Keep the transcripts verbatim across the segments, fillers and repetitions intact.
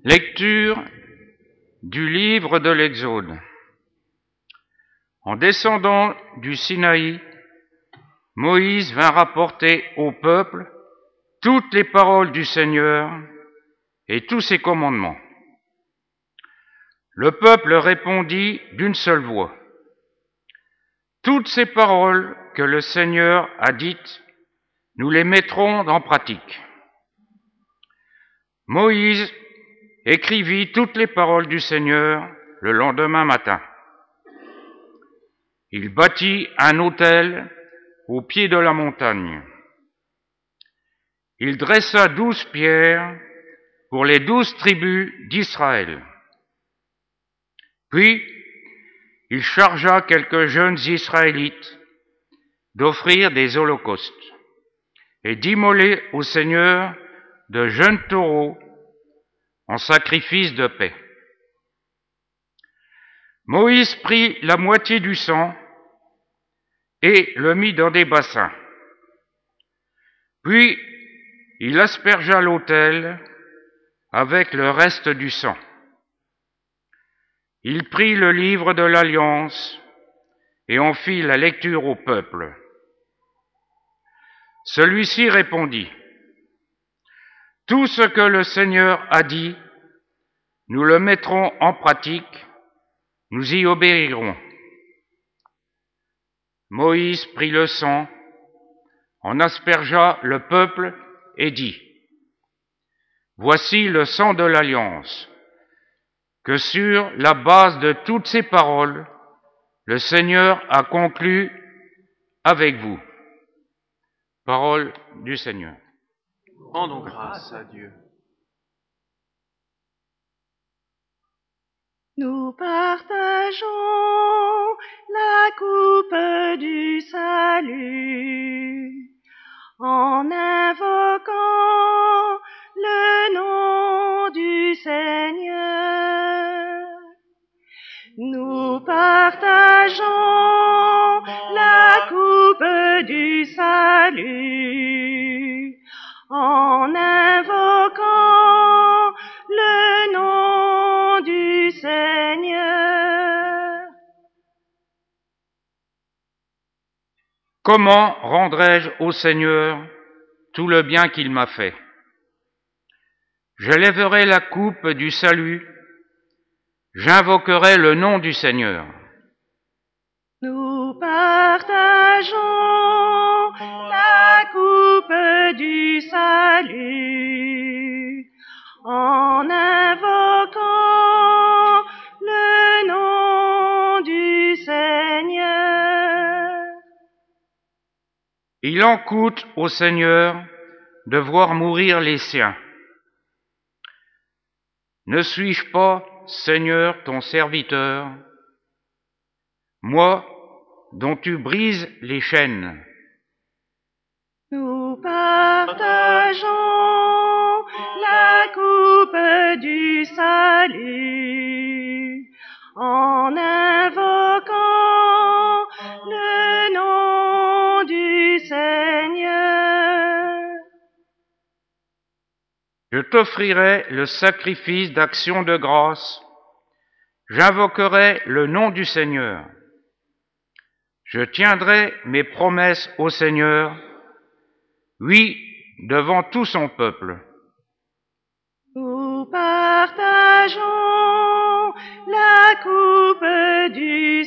Lecture du livre de l'Exode. En descendant du Sinaï, Moïse vint rapporter au peuple toutes les paroles du Seigneur et tous ses commandements. Le peuple répondit d'une seule voix. Toutes ces paroles que le Seigneur a dites, nous les mettrons en pratique. Moïse écrivit toutes les paroles du Seigneur le lendemain matin. Il bâtit un autel au pied de la montagne. Il dressa douze pierres pour les douze tribus d'Israël. Puis, il chargea quelques jeunes Israélites d'offrir des holocaustes et d'immoler au Seigneur de jeunes taureaux en sacrifice de paix. Moïse prit la moitié du sang et le mit dans des bassins. Puis, il aspergea l'autel avec le reste du sang. Il prit le livre de l'Alliance et en fit la lecture au peuple. Celui-ci répondit, « Tout ce que le Seigneur a dit, nous le mettrons en pratique, nous y obéirons. » Moïse prit le sang, en aspergea le peuple et dit, « Voici le sang de l'Alliance, que sur la base de toutes ces paroles, le Seigneur a conclu avec vous. » Parole du Seigneur. Rendons grâce à Dieu. Nous partageons la coupe du salut en invoquant le nom du Seigneur. Nous partageons la coupe du salut en invoquant le nom du Seigneur. Comment rendrai-je au Seigneur tout le bien qu'il m'a fait? Je lèverai la coupe du salut, j'invoquerai le nom du Seigneur. Nous partageons la coupe du salut en invoquant le nom du Seigneur. Il en coûte au Seigneur de voir mourir les siens. Ne suis-je pas, Seigneur, ton serviteur, moi dont tu brises les chaînes? Nous partageons la coupe du salut en invoquant le nom du Seigneur. Je t'offrirai le sacrifice d'action de grâce, j'invoquerai le nom du Seigneur. Je tiendrai mes promesses au Seigneur, oui, devant tout son peuple. Nous partageons la coupe du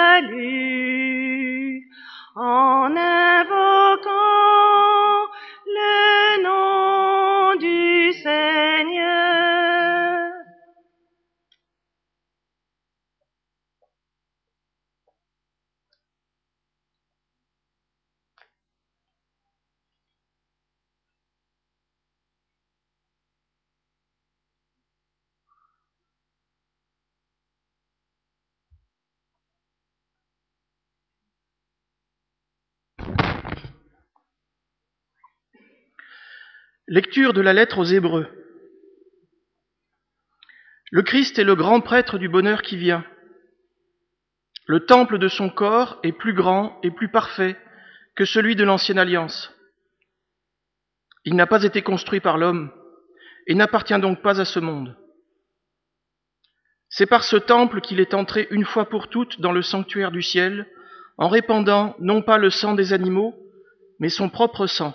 salut en invoquant le nom du Seigneur. Lecture de la lettre aux Hébreux. Le Christ est le grand prêtre du bonheur qui vient. Le temple de son corps est plus grand et plus parfait que celui de l'ancienne alliance. Il n'a pas été construit par l'homme et n'appartient donc pas à ce monde. C'est par ce temple qu'il est entré une fois pour toutes dans le sanctuaire du ciel, en répandant non pas le sang des animaux, mais son propre sang.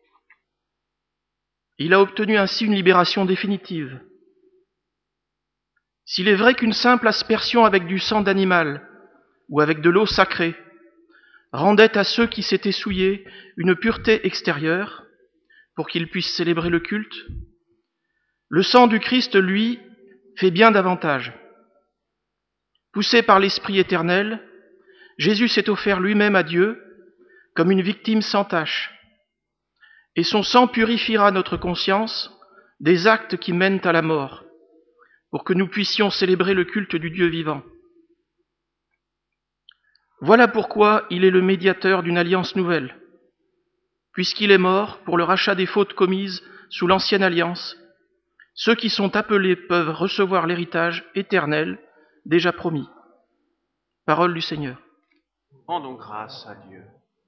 Il a obtenu ainsi une libération définitive. S'il est vrai qu'une simple aspersion avec du sang d'animal ou avec de l'eau sacrée rendait à ceux qui s'étaient souillés une pureté extérieure pour qu'ils puissent célébrer le culte, le sang du Christ, lui, fait bien davantage. Poussé par l'Esprit éternel, Jésus s'est offert lui-même à Dieu comme une victime sans tache, et son sang purifiera notre conscience des actes qui mènent à la mort, pour que nous puissions célébrer le culte du Dieu vivant. Voilà pourquoi il est le médiateur d'une alliance nouvelle, puisqu'il est mort pour le rachat des fautes commises sous l'ancienne alliance. Ceux qui sont appelés peuvent recevoir l'héritage éternel déjà promis. Parole du Seigneur. Rendons grâce à Dieu.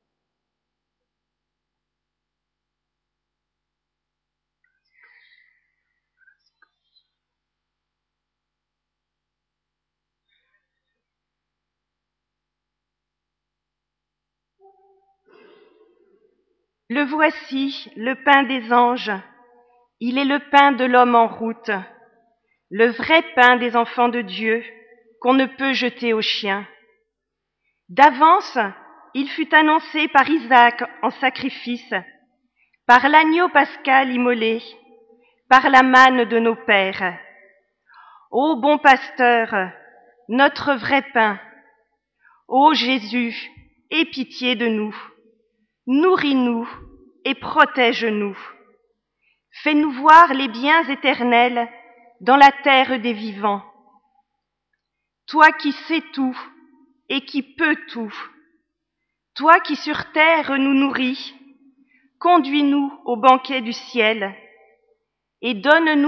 Le voici, le pain des anges. Il est le pain de l'homme en route, le vrai pain des enfants de Dieu qu'on ne peut jeter aux chiens. D'avance, il fut annoncé par Isaac en sacrifice, par l'agneau pascal immolé, par la manne de nos pères. Ô bon pasteur, notre vrai pain, ô Jésus, aie pitié de nous. Nourris-nous et protège-nous. Fais-nous voir les biens éternels dans la terre des vivants. Toi qui sais tout et qui peux tout, toi qui sur terre nous nourris, conduis-nous au banquet du ciel et donne-nous